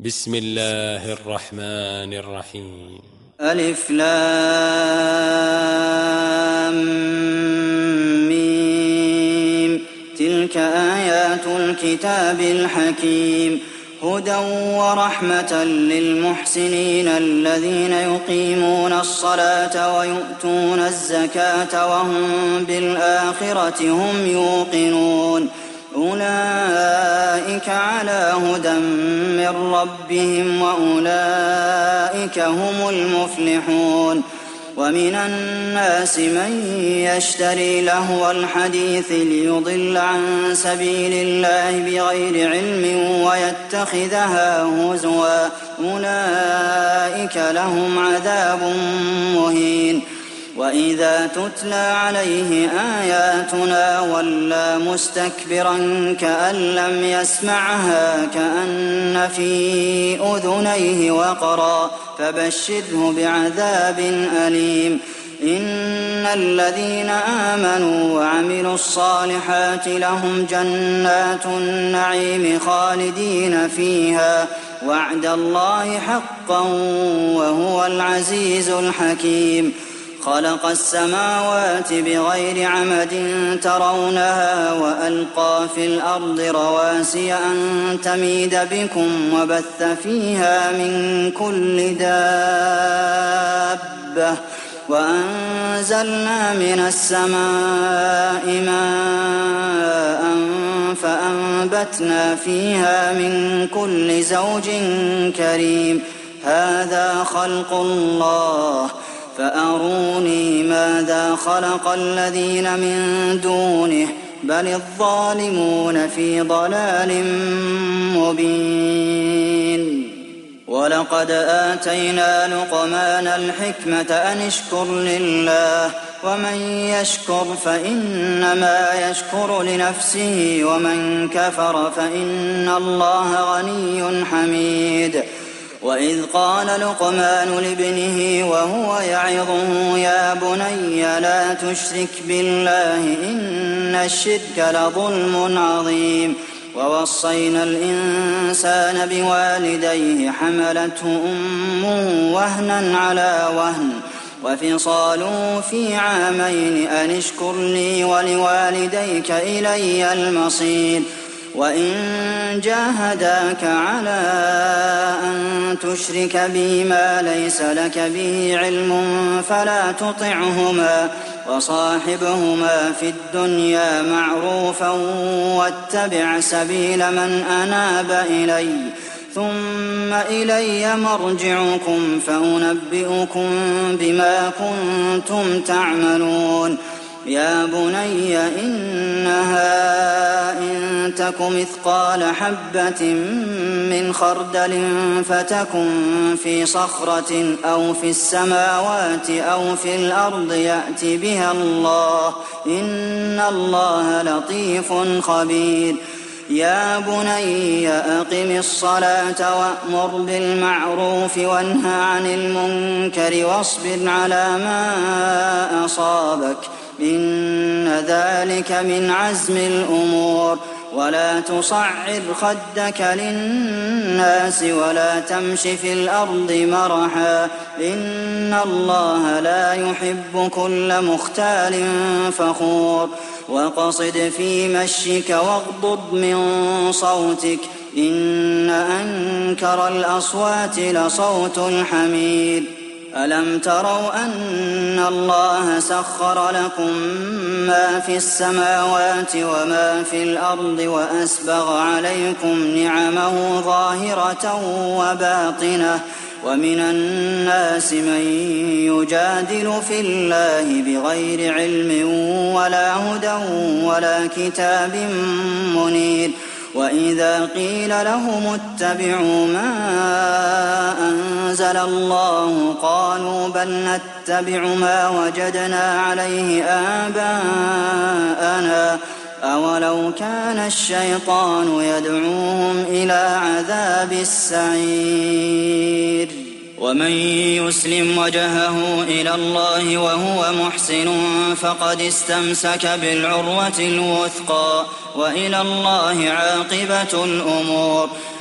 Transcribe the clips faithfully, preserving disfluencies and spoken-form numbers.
بسم الله الرحمن الرحيم. ألف لام ميم. تلك آيات الكتاب الحكيم، هدى ورحمة للمحسنين الذين يقيمون الصلاة ويؤتون الزكاة وهم بالآخرة هم يوقنون. أولئك على هدى من ربهم وأولئك هم المفلحون. ومن الناس من يشتري لهو الحديث ليضل عن سبيل الله بغير علم ويتخذها هزوا، أولئك لهم عذاب مهين. وإذا تتلى عليه آياتنا ولى مستكبرا كأن لم يسمعها كأن في أذنيه وقرا، فبشره بعذاب أليم. إن الذين آمنوا وعملوا الصالحات لهم جنات النعيم خالدين فيها، وعد الله حقا وهو العزيز الحكيم. خلق السماوات بغير عمد ترونها وألقى في الأرض رواسي أن تميد بكم وبث فيها من كل دابة، وأنزلنا من السماء ماء فأنبتنا فيها من كل زوج كريم. هذا خلق الله فأروني ماذا خلق الذين من دونه، بل الظالمون في ضلال مبين. ولقد آتينا لقمان الحكمة أن اشكر لله، ومن يشكر فإنما يشكر لنفسه، ومن كفر فإن الله غني حميد. وإذ قال لقمان لابنه وهو يعظه يا بني لا تشرك بالله إن الشرك لظلم عظيم. ووصينا الإنسان بوالديه حملته أمه وهنا على وهن وفصاله في عامين أن اشكر لي ولوالديك إلي المصير. وإن جاهداك على أن تشرك بي ما ليس لك به علم فلا تطعهما، وصاحبهما في الدنيا معروفا واتبع سبيل من أناب إلي، ثم إلي مرجعكم فأنبئكم بما كنتم تعملون. يا بني إنها إن تك مثقال حبة من خردل فتكن في صخرة أو في السماوات أو في الأرض يأت بها الله، إن الله لطيف خبير. يا بني أقم الصلاة وأمر بالمعروف وانه عن المنكر واصبر على ما أصابك، إن ذلك من عزم الأمور. ولا تصعر خدك للناس ولا تمش في الأرض مرحا، إن الله لا يحب كل مختال فخور. وقصد في مشيك واغضض من صوتك، إن أنكر الأصوات لصوت الحمير. ألم تروا أن الله سخر لكم ما في السماوات وما في الأرض وأسبغ عليكم نعمه ظاهرة وباطنة، ومن الناس من يجادل في الله بغير علم ولا هدى ولا كتاب منير. وإذا قيل لهم اتبعوا ما أنزل الله قالوا بل نتبع ما وجدنا عليه آباءنا، أولو كان الشيطان يدعوهم إلى عذاب السعير. ومن يسلم وجهه إلى الله وهو محسن فقد استمسك بالعروة الوثقى، وإلى الله عاقبة الأمور.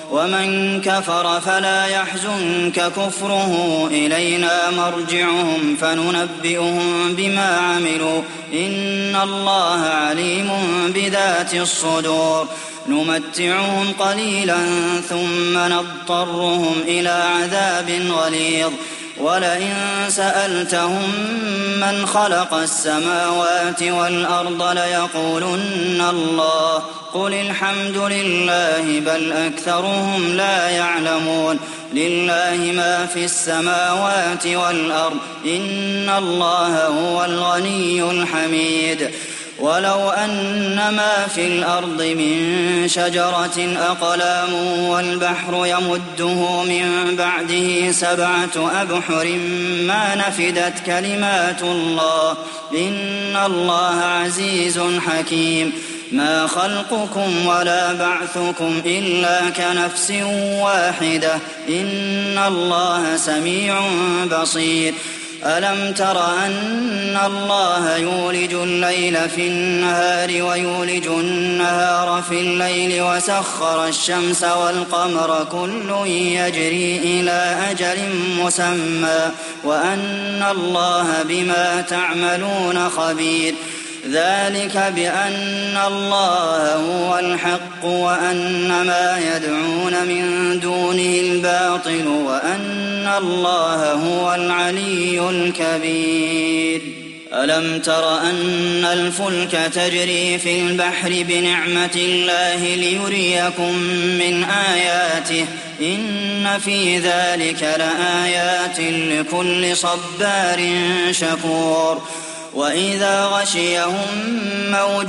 ومن كفر فلا يحزنك كفره إلينا مرجعهم فننبئهم بما عملوا إن الله عليم بذات الصدور نمتعهم قليلا ثم نضطرهم إلى عذاب غليظ ولئن سألتهم من خلق السماوات والأرض ليقولن الله قل الحمد لله بل أكثرهم لا يعلمون لله ما في السماوات والأرض إن الله هو الغني الحميد ولو أن ما في الأرض من شجرة أقلام والبحر يمده من بعده سبعة أبحر ما نفدت كلمات الله إن الله عزيز حكيم ما خلقكم ولا بعثكم إلا كنفس واحدة إن الله سميع بصير ألم تر أن الله يولج الليل في النهار ويولج النهار في الليل وسخر الشمس والقمر كل يجري إلى أجل مسمى وأن الله بما تعملون خبير ذلك بأن الله هو الحق وأن ما يدعون من دونه الباطل وأن الله هو العلي الكبير ألم تر أن الفلك تجري في البحر بنعمة الله ليريكم من آياته إن في ذلك لآيات لكل صبار شكور وإذا غشيهم موج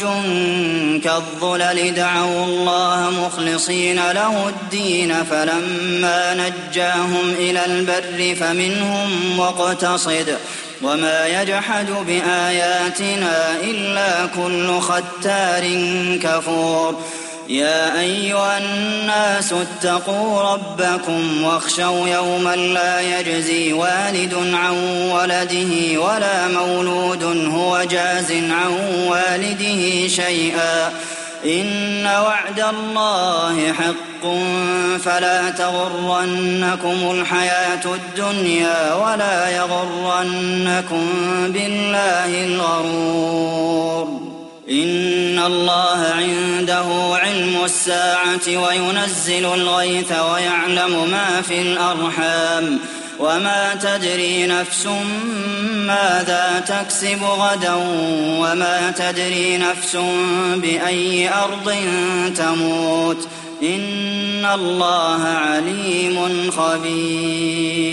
كالظلل دعوا الله مخلصين له الدين فلما نجاهم إلى البر فمنهم مقتصد وما يجحد بآياتنا إلا كل ختار كفور يا أيها الناس اتقوا ربكم واخشوا يوما لا يجزي والد عن ولده ولا مولود هو جاز عن والده شيئا إن وعد الله حق فلا تغرنكم الحياة الدنيا ولا يغرنكم بالله الغرور إن الله عنده علم الساعة وينزل الغيث ويعلم ما في الأرحام وما تدري نفس ماذا تكسب غدا وما تدري نفس بأي أرض تموت إن الله عليم خبير